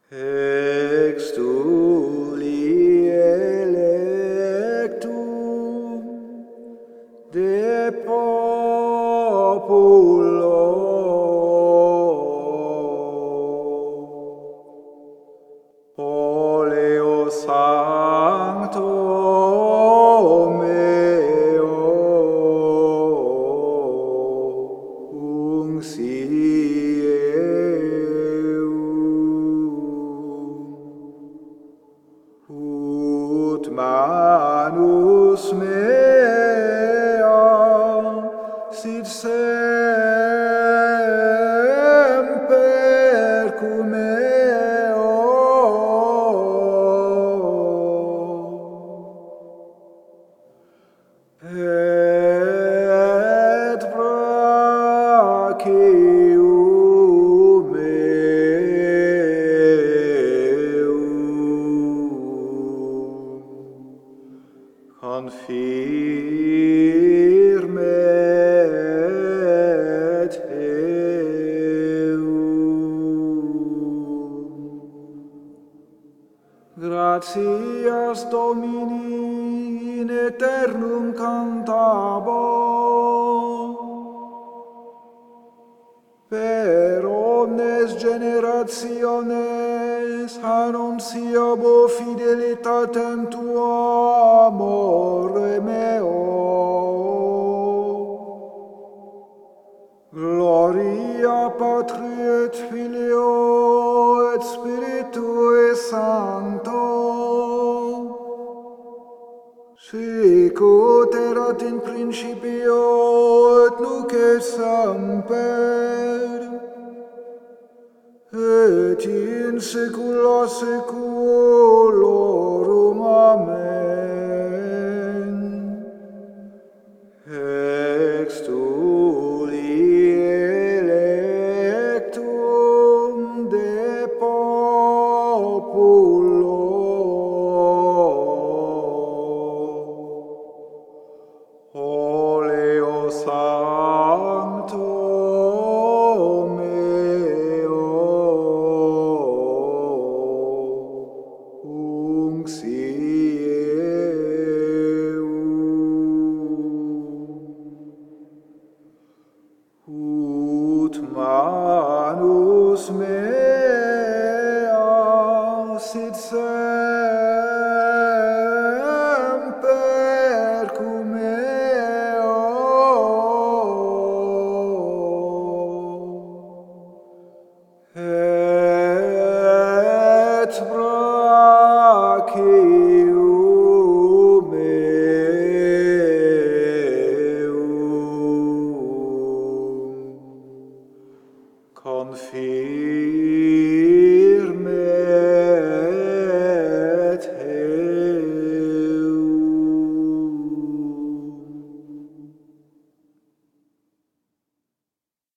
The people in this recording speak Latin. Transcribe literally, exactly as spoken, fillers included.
Extuli electum de populo oleo sancto meo uncieum ut manus mea sit semper cum eo et brachium meum confirmet eum. Gratias Domini in aeternum cantabo, per omnes generationes annunciabo fidelitatem tua, amore meo. Gloria Patri et Filio et Spiritui Sancto, sic ut erat in principio et nunc et semper et in saecula saeculorum. Amen. Extuli electum de populo oleo sancto meo uncieum ut manus mea sit semper cum eo et brachium meum confirmet